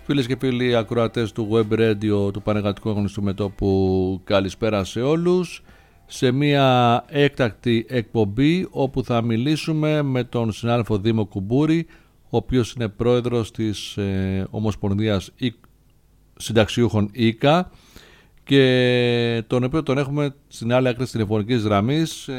Φίλες και φίλοι ακροατές του Web Radio του Πανεργατικού Αγωνιστικού Μετώπου, καλησπέρα σε όλους. Σε μια έκτακτη εκπομπή όπου θα μιλήσουμε με τον συνάδελφο Δήμο Κουμπούρη, ο οποίος είναι πρόεδρος της Ομοσπονδίας Συνταξιούχων ΙΚΑ και τον οποίο τον έχουμε στην άλλη άκρη της τηλεφωνικής γραμμής.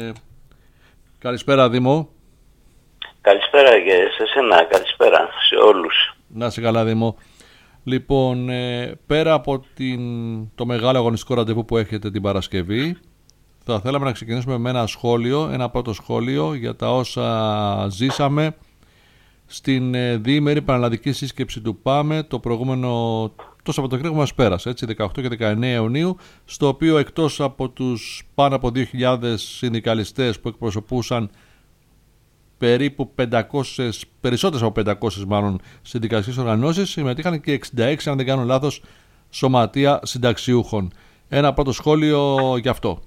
Καλησπέρα Δήμο. Καλησπέρα και σε εσένα, καλησπέρα σε όλους. Να είσαι καλά Δήμο. Λοιπόν, πέρα από το μεγάλο αγωνιστικό ραντεβού που έχετε την Παρασκευή, θα θέλαμε να ξεκινήσουμε με ένα πρώτο σχόλιο για τα όσα ζήσαμε στην διήμερη πανελλαδική σύσκεψη του ΠΑΜΕ το Σαββατοκύριακο που μας πέρασε, 18 και 19 Ιουνίου, στο οποίο εκτός από τους πάνω από 2.000 συνδικαλιστές που εκπροσωπούσαν περίπου 500, περισσότερες από 500 μάλλον συνδικαλιστικές οργανώσεις, συμμετείχαν και 66, αν δεν κάνω λάθος, σωματεία συνταξιούχων. Ένα πρώτο σχόλιο γι' αυτό.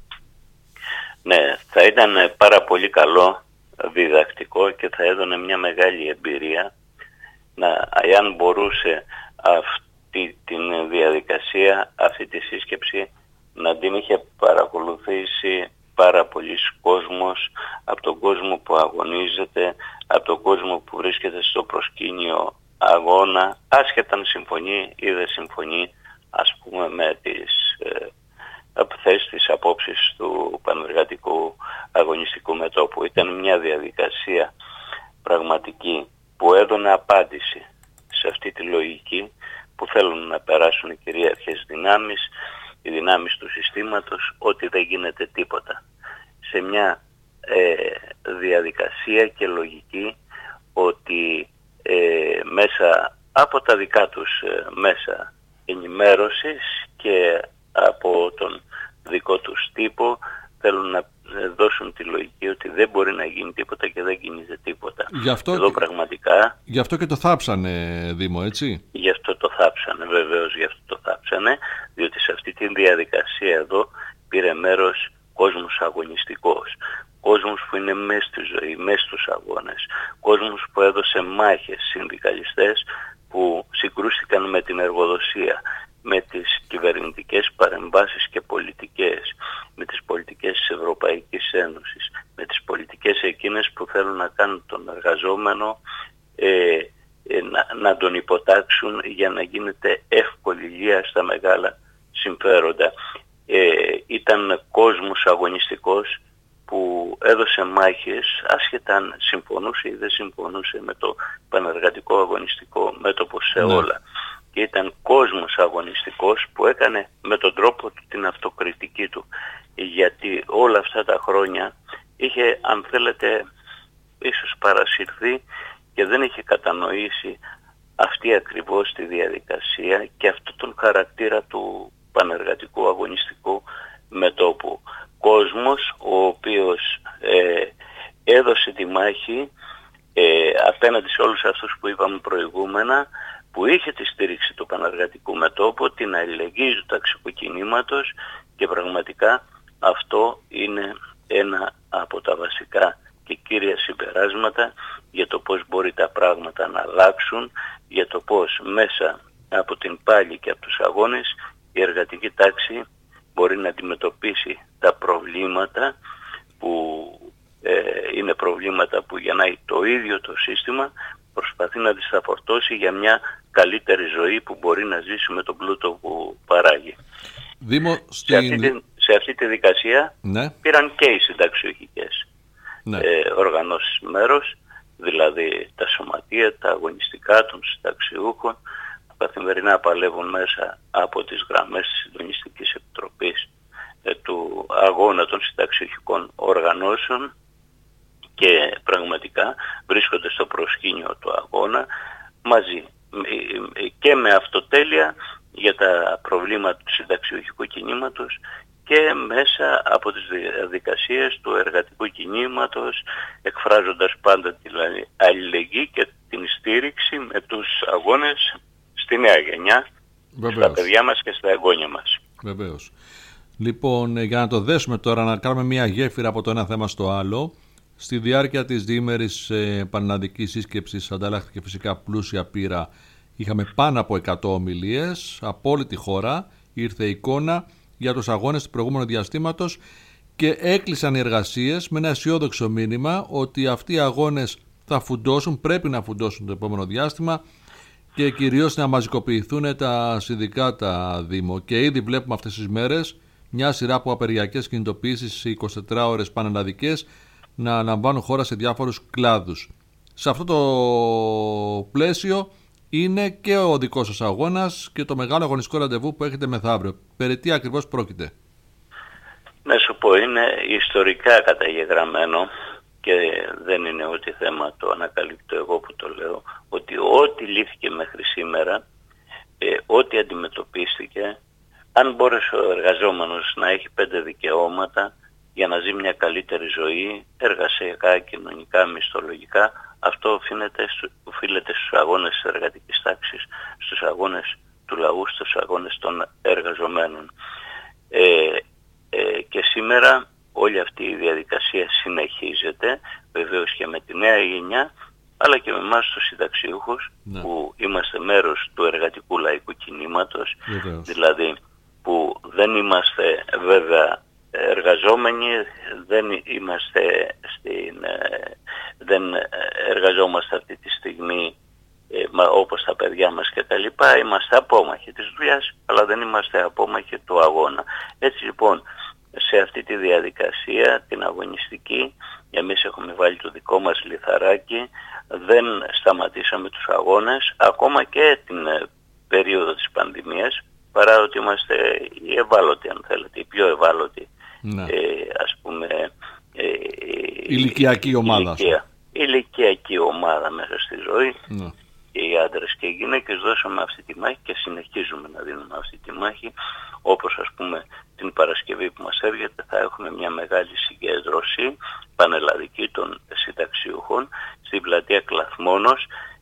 Ναι, θα ήταν πάρα πολύ καλό, διδακτικό και θα έδωνε μια μεγάλη εμπειρία εάν μπορούσε αυτή τη διαδικασία, αυτή τη σύσκεψη να την είχε παρακολουθήσει πάρα πολλής κόσμος, από τον κόσμο που αγωνίζεται, από τον κόσμο που βρίσκεται στο προσκήνιο αγώνα, άσχετα αν συμφωνεί ή δεν συμφωνεί, ας πούμε, με τις θέσεις, τις απόψεις του Πανεργατικού Αγωνιστικού Μετώπου. Ήταν μια διαδικασία πραγματική που έδωνε απάντηση σε αυτή τη λογική που θέλουν να περάσουν οι κυρίαρχες δυνάμεις, οι δυνάμεις του συστήματος, ότι δεν γίνεται τίποτα. Σε μια διαδικασία και λογική ότι μέσα από τα δικά τους μέσα ενημέρωσης και από τον δικό τους τύπο θέλουν να δώσουν τη λογική ότι δεν μπορεί να γίνει τίποτα και δεν γίνεται τίποτα. Γι' αυτό και το θάψανε, Δήμο, έτσι. Γι' αυτό το θάψανε, βεβαίως, γι' αυτό το θάψανε, διότι σε αυτή τη διαδικασία εδώ πήρε μέρος κόσμος αγωνιστικός, κόσμος που είναι μέσα στη ζωή, μέσα στους αγώνες, κόσμος που έδωσε μάχες, συνδικαλιστές που συγκρούστηκαν με την εργοδοσία, με τις κυβερνητικές παρεμβάσεις και πολιτικές, με τις πολιτικές της Ευρωπαϊκής Ένωσης, με τις πολιτικές εκείνες που θέλουν να κάνουν τον εργαζόμενο να τον υποτάξουν για να γίνεται εύκολη λία στα μεγάλα συμφέροντα. Ήταν κόσμος αγωνιστικός που έδωσε μάχες άσχετα αν συμφωνούσε ή δεν συμφωνούσε με το Πανεργατικό Αγωνιστικό Μέτωπο σε όλα. Και ήταν κόσμος αγωνιστικός που έκανε με τον τρόπο του την αυτοκριτική του, γιατί όλα αυτά τα χρόνια είχε, αν θέλετε, ίσως παρασυρθεί και δεν είχε κατανοήσει αυτή ακριβώς τη διαδικασία και αυτό τον χαρακτήρα του Πανεργατικού Αγωνιστικού Μετώπου. Κόσμος ο οποίος έδωσε τη μάχη απέναντι σε όλους αυτούς που είπαμε προηγούμενα, που είχε τη στήριξη του Πανεργατικού Μετώπου, την αλληλεγγύη του ταξικού κινήματος, και πραγματικά αυτό είναι ένα από τα βασικά και κύρια συμπεράσματα για το πώς μπορεί τα πράγματα να αλλάξουν, για το πώς μέσα από την πάλη και από τους αγώνες η εργατική τάξη μπορεί να αντιμετωπίσει τα προβλήματα που είναι προβλήματα που γεννάει το ίδιο το σύστημα, προσπαθεί να τις φορτώσει για μια καλύτερη ζωή που μπορεί να ζήσει με τον πλούτο που παράγει. Δήμο, σε αυτή τη δικασία πήραν και οι συνταξιούχικες οργανώσεις μέρος, δηλαδή τα σωματεία, τα αγωνιστικά των συνταξιούχων, που καθημερινά παλεύουν μέσα από τις γραμμές της Συντονιστικής Επιτροπής του αγώνα των συνταξιούχικων οργανώσεων και πραγματικά βρίσκονται στο προσκήνιο του αγώνα μαζί και με αυτοτέλεια για τα προβλήματα του συνταξιούχικου κινήματος και μέσα από τις διαδικασίες του εργατικού κινήματος, εκφράζοντας πάντα την αλληλεγγύη και την στήριξη με τους αγώνες στη νέα γενιά, στα παιδιά μας και στα εγγόνια μας. Βεβαίως. Λοιπόν, για να το δέσουμε τώρα, να κάνουμε μια γέφυρα από το ένα θέμα στο άλλο, στη διάρκεια της διήμερης πανελλαδικής σύσκεψης ανταλλάχθηκε φυσικά πλούσια πείρα Είχαμε πάνω από 100 ομιλίες από όλη τη χώρα. Ήρθε εικόνα για τους αγώνες του προηγούμενου διαστήματος και έκλεισαν οι εργασίες με ένα αισιόδοξο μήνυμα ότι αυτοί οι αγώνες θα φουντώσουν, πρέπει να φουντώσουν το επόμενο διάστημα και κυρίως να μαζικοποιηθούν τα συνδικάτα Δήμο. Και ήδη βλέπουμε αυτές τις μέρες μια σειρά από απεργιακές κινητοποιήσεις σε 24 ώρες πανελλαδικές να λαμβάνουν χώρα σε διάφορους κλάδους. Σε αυτό το πλαίσιο είναι και ο δικός σας αγώνας και το μεγάλο αγωνιστικό ραντεβού που έχετε μεθαύριο. Περί τι ακριβώς πρόκειται? Να σου πω, είναι ιστορικά καταγεγραμμένο και δεν είναι ότι θέμα το ανακαλύπτω εγώ που το λέω, ότι ό,τι λύθηκε μέχρι σήμερα, ό,τι αντιμετωπίστηκε, αν μπόρεσε ο εργαζόμενος να έχει 5 δικαιώματα για να ζει μια καλύτερη ζωή, εργασιακά, κοινωνικά, μισθολογικά, αυτό οφείλεται στους αγώνες της εργατικής τάξης, στους αγώνες του λαού, στους αγώνες των εργαζομένων. Και σήμερα όλη αυτή η διαδικασία συνεχίζεται, βεβαίως και με τη νέα γενιά, αλλά και με εμάς τους συνταξιούχους, που είμαστε μέρος του εργατικού λαϊκού κινήματος, δηλαδή που δεν είμαστε βέβαια εργαζόμενοι, δεν εργαζόμαστε αυτή τη στιγμή όπως τα παιδιά μας και τα λοιπά, είμαστε απόμαχοι της δουλειάς, αλλά δεν είμαστε απόμαχοι του αγώνα. Έτσι λοιπόν, σε αυτή τη διαδικασία, την αγωνιστική, εμείς έχουμε βάλει το δικό μας λιθαράκι, δεν σταματήσαμε τους αγώνες, ακόμα και την περίοδο της πανδημίας, παρά ότι είμαστε οι ευάλωτοι, αν θέλετε, οι πιο ευάλωτοι, ας πούμε, ηλικιακή ομάδα. Ηλικιακή ομάδα μέσα στη ζωή. Και οι άντρες και οι γυναίκες δώσαμε αυτή τη μάχη και συνεχίζουμε να δίνουμε αυτή τη μάχη, όπως ας πούμε την Παρασκευή που μας έρχεται θα έχουμε μια μεγάλη συγκέντρωση πανελλαδική των συνταξιούχων στην πλατεία Κλαθμόνος.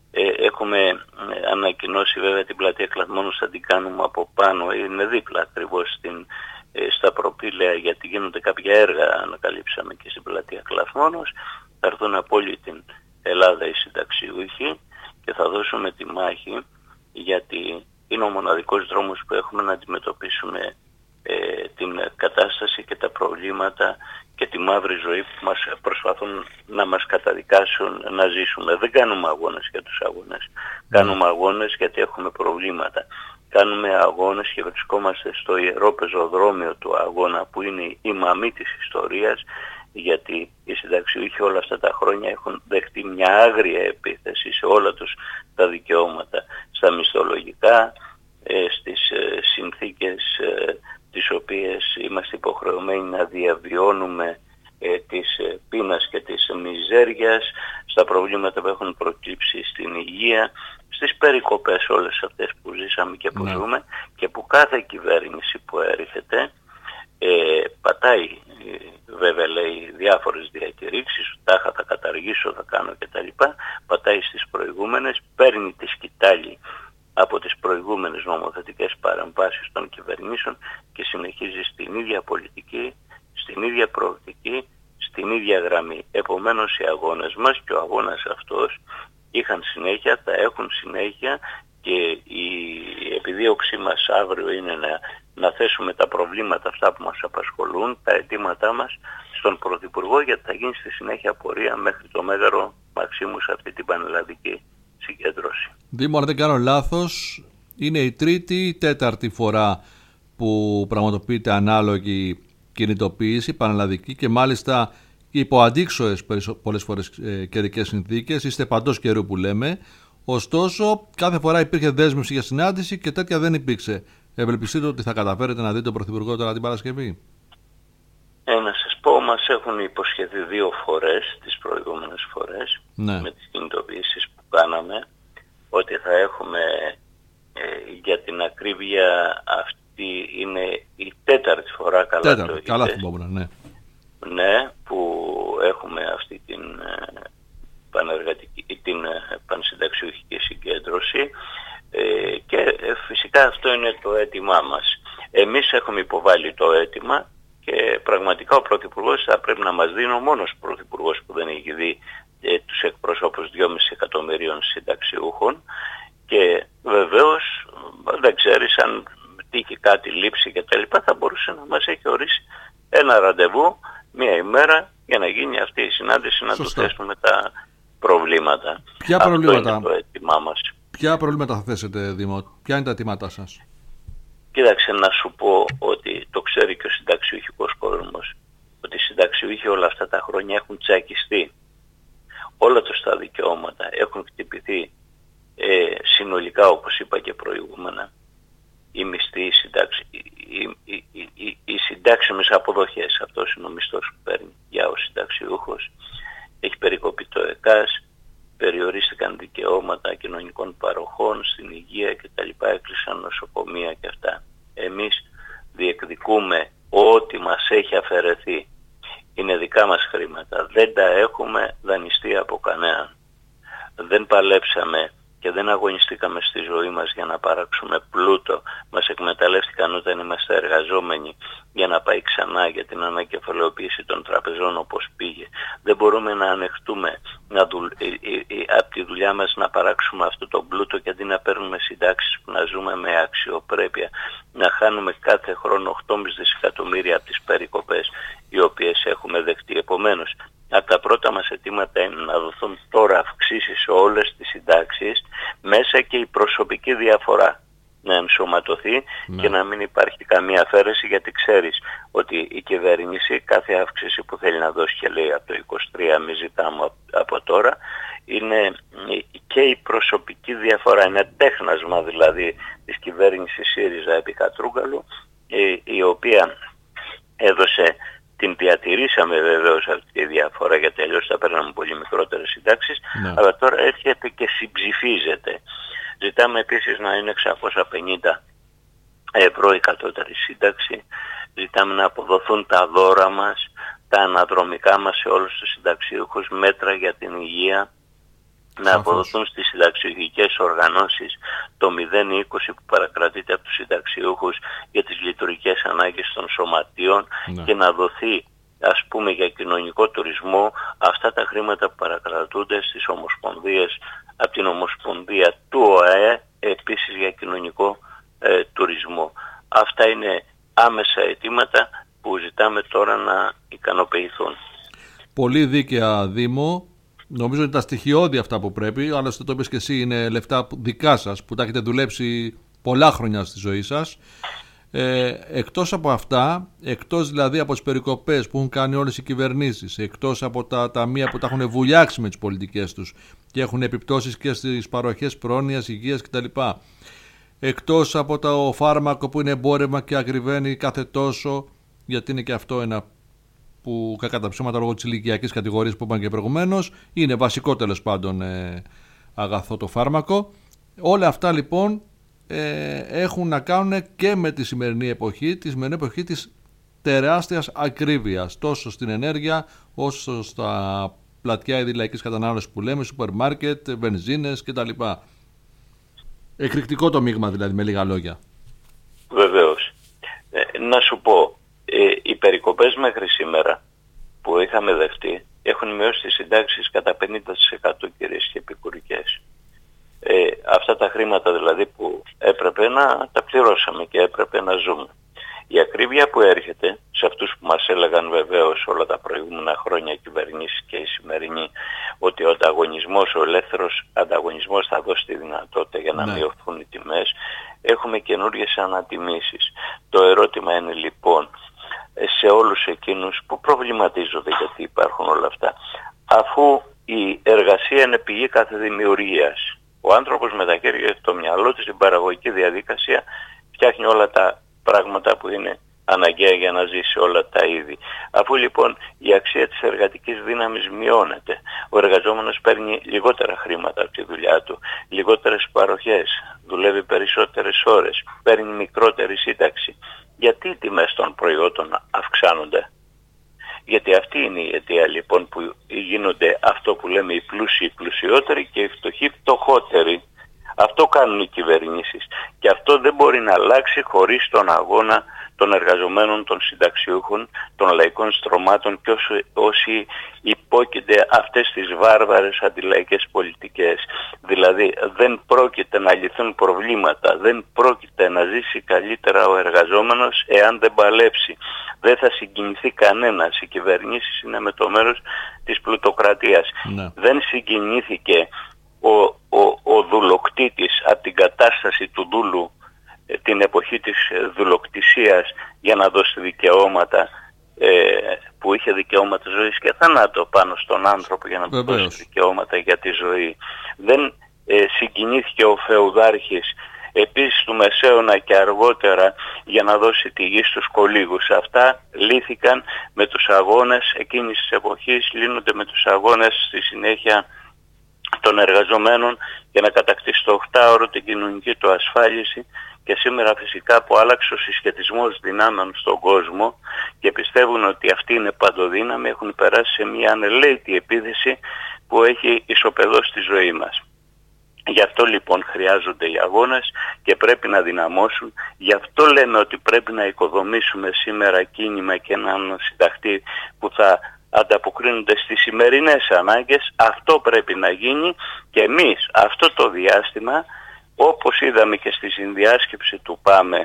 Έχουμε ανακοινώσει βέβαια την πλατεία Κλαθμόνος, θα την κάνουμε από πάνω, είναι δίπλα ακριβώς στα προπήλαια, γιατί γίνονται κάποια έργα, ανακαλύψαμε και στην πλατεία Κλαθμόνος. Θα έρθουν από όλη την Ελλάδα οι συνταξιούχοι και θα δώσουμε τη μάχη, γιατί είναι ο μοναδικός δρόμος που έχουμε να αντιμετωπίσουμε την κατάσταση και τα προβλήματα και τη μαύρη ζωή που μας προσπαθούν να μας καταδικάσουν να ζήσουμε. Δεν κάνουμε αγώνες για τους αγώνες. Κάνουμε αγώνες γιατί έχουμε προβλήματα. Κάνουμε αγώνες και βρισκόμαστε στο ιερό πεζοδρόμιο του αγώνα, που είναι η μαμή της ιστορίας, γιατί οι συνταξιούχοι όλα αυτά τα χρόνια έχουν δεχτεί μια άγρια επίθεση σε όλα τους τα δικαιώματα, στα μισθολογικά, στις συνθήκες τις οποίες είμαστε υποχρεωμένοι να διαβιώνουμε, της πείνας και της μιζέριας, στα προβλήματα που έχουν προκύψει στην υγεία, στις περικοπές όλες αυτές που ζήσαμε και που ζούμε, και που κάθε κυβέρνηση που έρχεται πατάει, βέβαια λέει διάφορες διακηρύξεις, τάχα θα καταργήσω, θα κάνω κτλ. Πατάει στις προηγούμενες, παίρνει τη σκητάλη από τις προηγούμενες νομοθετικές παρεμβάσεις των κυβερνήσεων και συνεχίζει στην ίδια πολιτική, στην ίδια προοπτική, στην ίδια γραμμή. Επομένως οι αγώνες μας και ο αγώνας αυτός είχαν συνέχεια, θα έχουν συνέχεια, και η επιδίωξή μας αύριο είναι να θέσουμε τα προβλήματα αυτά που μας απασχολούν, τα αιτήματά μας στον Πρωθυπουργό, γιατί θα γίνει στη συνέχεια πορεία μέχρι το Μέγαρο Μαξίμου σε αυτή την πανελλαδική συγκέντρωση. Δήμο, αν δεν κάνω λάθος, είναι η τρίτη ή τέταρτη φορά που πραγματοποιείται ανάλογη κινητοποίηση πανελλαδική, και μάλιστα υπό αντίξωες πολλές φορές καιρικές συνθήκες. Είστε παντός καιρού που λέμε. Ωστόσο, κάθε φορά υπήρχε δέσμευση για συνάντηση και τέτοια δεν υπήρξε. Ευελπιστείτε ότι θα καταφέρετε να δείτε τον Πρωθυπουργό τώρα την Παρασκευή? Να σας πω, μας έχουν υποσχεθεί 2 φορές τις προηγούμενες φορές, με τις κινητοποιήσεις που κάναμε, ότι θα έχουμε, για την ακρίβεια αυτή είναι η 4η φορά, καλά θυμόμουν, ναι. Ναι, που έχουμε αυτή την την πανσυνταξιούχικη συγκέντρωση, και φυσικά αυτό είναι το αίτημά μας. Εμείς έχουμε υποβάλει το αίτημα και πραγματικά ο Πρωθυπουργός θα πρέπει να μας δίνει, ο μόνος Πρωθυπουργός που δεν έχει δει τους εκπροσώπους 2,5 εκατομμυρίων συνταξιούχων, και κάτι λείψει κτλ. Θα μπορούσε να μας έχει ορίσει ένα ραντεβού μία ημέρα για να γίνει αυτή η συνάντηση, να του θέσουμε τα προβλήματα. Ποια Αυτό προβλήματα, είναι το αίτημά μας. ποια προβλήματα θα θέσετε, Δήμο, ποια είναι τα αιτήματά σας? Κοίταξε, να σου πω ότι το ξέρει και ο συνταξιούχος κόσμος, ότι οι συνταξιούχοι όλα αυτά τα χρόνια έχουν τσακιστεί. Όλα τους τα δικαιώματα έχουν χτυπηθεί συνολικά, όπως είπα και προηγούμενα. Οι μισθοί, οι συντάξιμες αποδοχές, αυτός είναι ο μισθός που παίρνει για ο συνταξιούχος. Έχει περικοπεί το ΕΚΑΣ, περιορίστηκαν δικαιώματα κοινωνικών παροχών στην υγεία κτλ. Έκλεισαν νοσοκομεία και αυτά. Εμείς διεκδικούμε ό,τι μας έχει αφαιρεθεί. Είναι δικά μας χρήματα. Δεν τα έχουμε δανειστεί από κανέναν. Δεν παλέψαμε και δεν αγωνιστήκαμε στη ζωή μας για να παράξουμε πλούτο. Μας εκμεταλλεύτηκαν όταν είμαστε εργαζόμενοι για να πάει ξανά για την ανακεφαλαιοποίηση των τραπεζών όπως πήγε. Δεν μπορούμε να ανεχτούμε από τη δουλειά μας να παράξουμε αυτό το πλούτο και αντί να παίρνουμε συντάξεις που να ζούμε με αξιοπρέπεια, να χάνουμε κάθε χρόνο 8,5 δισεκατομμύρια από τις περικοπές οι οποίες έχουμε δεχτεί. Επομένως, από τα πρώτα μας αιτήματα είναι να δοθούν τώρα αυξήσεις σε όλες τις συντάξεις, μέσα και η προσωπική διαφορά να ενσωματωθεί και να μην υπάρχει καμία αφαίρεση, γιατί ξέρεις ότι η κυβέρνηση κάθε αύξηση που θέλει να δώσει και λέει από το 23 μη ζητάμε από τώρα, είναι και η προσωπική διαφορά, είναι τέχνασμα δηλαδή της κυβέρνησης ΣΥΡΙΖΑ επί Κατρούγκαλου, η οποία έδωσε, την διατηρήσαμε βεβαίως αυτή τη διαφορά, γιατί αλλιώς θα παίρναμε πολύ μικρότερες συντάξεις, αλλά τώρα έρχεται και συμψηφίζεται. Ζητάμε επίσης να είναι 650 ευρώ η κατώτερη σύνταξη. Ζητάμε να αποδοθούν τα δώρα μας, τα αναδρομικά μας σε όλους τους συνταξιούχους, μέτρα για την υγεία, να αποδοθούν στις συνταξιούχικές οργανώσεις το 0,20 που παρακρατείται από τους συνταξιούχους για τις λειτουργικές ανάγκες των σωματείων και να δοθεί, ας πούμε, για κοινωνικό τουρισμό αυτά τα χρήματα που παρακρατούνται στις ομοσπονδίες από την Ομοσπονδία του ΟΑΕ, επίσης για κοινωνικό τουρισμό. Αυτά είναι άμεσα αιτήματα που ζητάμε τώρα να ικανοποιηθούν. Πολύ δίκαια, Δήμο. Νομίζω είναι τα στοιχειώδη αυτά που πρέπει. Άλλωστε το είπες και εσύ, είναι λεφτά δικά σας που τα έχετε δουλέψει πολλά χρόνια στη ζωή σας. Εκτός από αυτά, εκτός δηλαδή από τις περικοπές που έχουν κάνει όλες οι κυβερνήσεις, εκτός από τα ταμεία που τα έχουν βουλιάξει με τις πολιτικές τους και έχουν επιπτώσεις και στις παροχές πρόνοιας, υγείας κτλ., εκτός από το φάρμακο που είναι εμπόρευμα και ακριβένει κάθε τόσο, γιατί είναι και αυτό ένα που κακά τα ψώματα λόγω της ηλικιακής κατηγορίας που είπαν και προηγουμένως, είναι βασικό τέλος πάντων αγαθό το φάρμακο. Όλα αυτά λοιπόν έχουν να κάνουν και με τη σημερινή εποχή, της τεράστιας ακρίβειας, τόσο στην ενέργεια όσο στα πλατιά ειδηλαϊκής κατανάλωσης που λέμε, σούπερ μάρκετ, βενζίνες κτλ. Εκρηκτικό το μείγμα δηλαδή, με λίγα λόγια. Βεβαίως. Να σου πω, οι περικοπές μέχρι σήμερα που είχαμε δεχτεί έχουν μειώσει τις συντάξεις κατά 50%, κυρίες και επικουρικές. Αυτά τα χρήματα δηλαδή που έπρεπε να τα πληρώσαμε και έπρεπε να ζούμε. Η ακρίβεια που έρχεται σε αυτούς που μας έλεγαν βεβαίως όλα τα προηγούμενα χρόνια οι κυβερνήσεις και οι σημερινοί, ότι ο ανταγωνισμός, ο ελεύθερος ανταγωνισμός θα δώσει τη δυνατότητα για να μειωθούν οι τιμές, έχουμε καινούργιες ανατιμήσεις. Το ερώτημα είναι λοιπόν σε όλους εκείνους που προβληματίζονται γιατί υπάρχουν όλα αυτά, αφού η εργασία είναι πηγή κάθε δημιουργίας, ο άνθρωπος με τα χέρια και το μυαλό του στην παραγωγική διαδικασία φτιάχνει όλα τα πράγματα που είναι αναγκαία για να ζήσει όλα τα είδη. Αφού λοιπόν η αξία της εργατικής δύναμης μειώνεται, ο εργαζόμενος παίρνει λιγότερα χρήματα από τη δουλειά του, λιγότερες παροχές, δουλεύει περισσότερες ώρες, παίρνει μικρότερη σύνταξη. Γιατί οι τιμές των προϊόντων αυξάνονται? Γιατί αυτή είναι η αιτία λοιπόν που γίνονται αυτό που λέμε οι πλούσιοι πλουσιότεροι και οι φτωχοί φτωχότεροι. Αυτό κάνουν οι κυβερνήσεις και αυτό δεν μπορεί να αλλάξει χωρίς τον αγώνα των εργαζομένων, των συνταξιούχων, των λαϊκών στρωμάτων και όσοι υπόκεινται αυτές τις βάρβαρες αντιλαϊκές πολιτικές. Δηλαδή δεν πρόκειται να λυθούν προβλήματα, δεν πρόκειται να ζήσει καλύτερα ο εργαζόμενος εάν δεν παλέψει. Δεν θα συγκινηθεί κανένας. Οι κυβερνήσεις είναι με το μέρος της πλουτοκρατίας. Ναι. Δεν συγκινήθηκε ο δουλοκτήτης από την κατάσταση του δούλου την εποχή της δουλοκτησίας για να δώσει δικαιώματα, που είχε δικαιώματα ζωής και θανάτου πάνω στον άνθρωπο για να του δώσει δικαιώματα για τη ζωή. Δεν συγκινήθηκε ο φεουδάρχης επίσης του Μεσαίωνα και αργότερα για να δώσει τη γη στους κολύγους. Αυτά λύθηκαν με τους αγώνες εκείνης της εποχής, λύνονται με τους αγώνες στη συνέχεια των εργαζομένων για να κατακτήσει το 8ωρο την κοινωνική του ασφάλιση. Και σήμερα φυσικά που άλλαξε ο συσχετισμός δυνάμεων στον κόσμο και πιστεύουν ότι αυτή είναι παντοδύναμη, έχουν περάσει σε μια ανελαίτη επίθεση που έχει ισοπεδώσει τη ζωή μας. Γι' αυτό λοιπόν χρειάζονται οι αγώνες και πρέπει να δυναμώσουν. Γι' αυτό λέμε ότι πρέπει να οικοδομήσουμε σήμερα κίνημα και έναν συντακτή που θα ανταποκρίνονται στις σημερινές ανάγκες. Αυτό πρέπει να γίνει και εμείς αυτό το διάστημα, όπως είδαμε και στη συνδιάσκεψη του ΠΑΜΕ,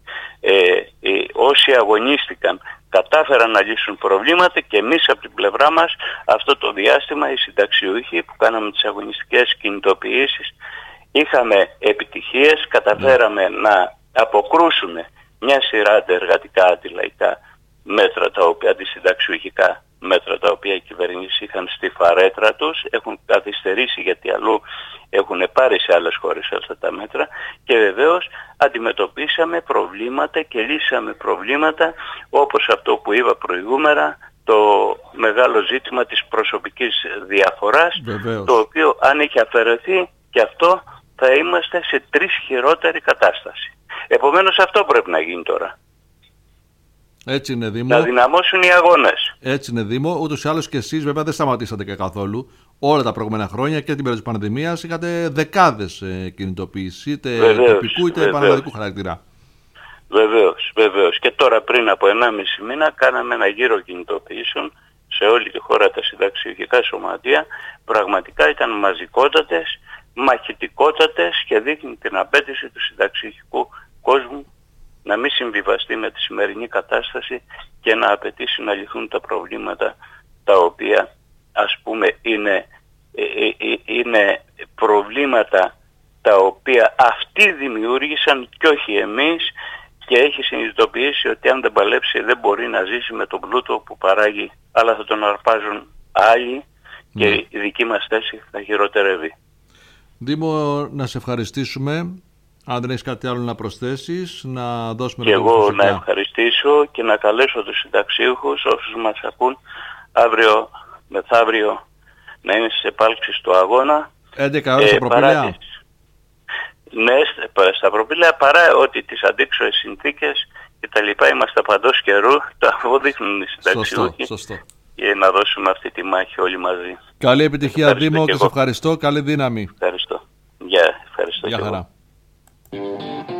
όσοι αγωνίστηκαν κατάφεραν να λύσουν προβλήματα και εμείς από την πλευρά μας αυτό το διάστημα οι συνταξιούχοι που κάναμε τις αγωνιστικές κινητοποιήσεις είχαμε επιτυχίες, καταφέραμε να αποκρούσουμε μια σειρά εργατικά αντιλαϊκά μέτρα, τα οποία αντισυνταξιούχικά μέτρα τα οποία οι κυβερνήσεις είχαν στη φαρέτρα τους, έχουν καθυστερήσει γιατί αλλού έχουν πάρει σε άλλες χώρες αυτά τα μέτρα και βεβαίως αντιμετωπίσαμε προβλήματα και λύσαμε προβλήματα όπως αυτό που είπα προηγούμενα, το μεγάλο ζήτημα της προσωπικής διαφοράς, βεβαίως, το οποίο αν είχε αφαιρεθεί και αυτό θα είμαστε σε 3 χειρότερη κατάσταση. Επομένως αυτό πρέπει να γίνει τώρα. Έτσι είναι, Δήμο. Να δυναμώσουν οι αγώνες. Έτσι είναι, Δήμο. Ούτως ή άλλως και εσείς βέβαια δεν σταματήσατε και καθόλου. Όλα τα προηγούμενα χρόνια και την περίοδο της πανδημίας είχατε δεκάδες κινητοποιήσεις, είτε τοπικού είτε πανελλαδικού χαρακτήρα. Βεβαίως. Και τώρα πριν από 1,5 μήνα κάναμε ένα γύρο κινητοποιήσεων σε όλη τη χώρα τα συνταξιουργικά σωματεία. Πραγματικά ήταν μαζικότατες, μαχητικότατες και δείχνει την απέτηση του συνταξιουργικού κόσμου να μην συμβιβαστεί με τη σημερινή κατάσταση και να απαιτήσει να λυθούν τα προβλήματα τα οποία ας πούμε είναι προβλήματα τα οποία αυτοί δημιούργησαν και όχι εμείς, και έχει συνειδητοποιήσει ότι αν δεν παλέψει δεν μπορεί να ζήσει με τον πλούτο που παράγει, αλλά θα τον αρπάζουν άλλοι και η δική μας θέση θα χειροτερεύει. Δήμο, να σε ευχαριστήσουμε. Αν δεν έχεις κάτι άλλο να προσθέσεις, να δώσουμε... Και εγώ να ευχαριστήσω και να καλέσω τους συνταξίουχους, όσους μας ακούν, αύριο μεθαύριο να είναι στις επάλξεις του αγώνα. 11 ώρες στα προπήλαια. Ναι, στα προπήλαια, παρά ότι τις αντίξωες συνθήκες και τα λοιπά, είμαστε παντός καιρού, το αποδείχνουν οι συνταξιούχοι. Σωστό. Και να δώσουμε αυτή τη μάχη όλοι μαζί. Καλή επιτυχία, Δήμο, και σε ευχαριστώ. Καλή δύναμη. Ευχαριστώ. Ευχαριστώ. Γεια χαρά.